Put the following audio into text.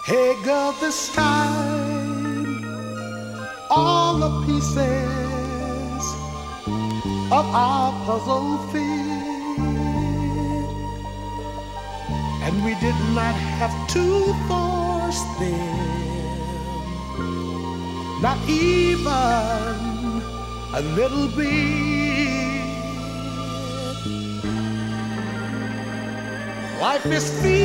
Hey girl, this time all the pieces of our puzzle fit, and we did not have to force them, not even a little bit. Life is free.